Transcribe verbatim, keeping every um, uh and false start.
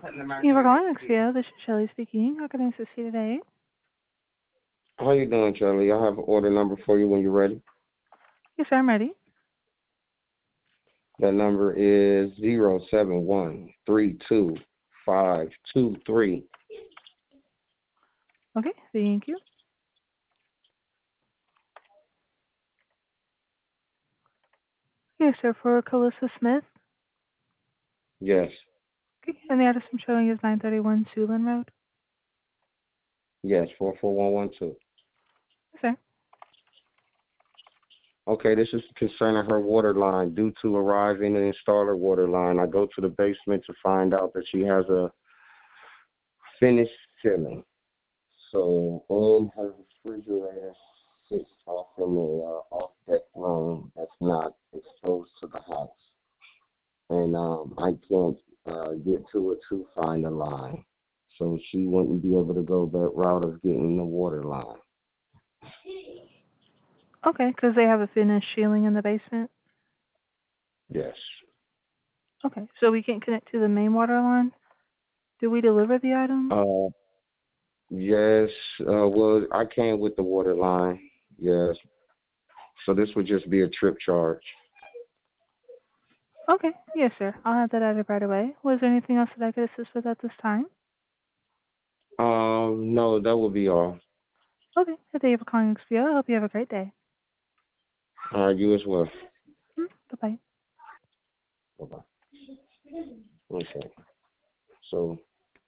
Thank you for calling Xview. This is Shelly speaking. How can I assist you today? How you doing, Charlie? I have an order number for you when you're ready. Yes, sir, I'm ready. That number is zero seven one three two five two three. Okay, thank you. Yes, sir, for Calissa Smith. Yes, Okay, and the address I'm showing is nine thirty-one Siouxland Road. yes, four four one one two. Yes, sir. Okay, this is concerning her water line. Due to arriving and install her water line, I go to the basement to find out that she has a finished ceiling. So in her refrigerator sits off in the uh, off deck room that's not exposed to the house. And um, I can't uh, get to it to find a line. So she wouldn't be able to go that route of getting the water line. Okay, because they have a finished ceiling in the basement. Yes. Okay, so we can't connect to the main water line. Do we deliver the item? Uh, yes. Uh, well, I came with the water line. Yes. So this would just be a trip charge. Okay, yes, sir. I'll have that added right away. Was there anything else that I could assist with at this time? Um, no, that would be all. Okay, thank you for calling Xview. I hope you have a great day. All right, you as well. Mm, bye-bye. Bye bye. Okay. So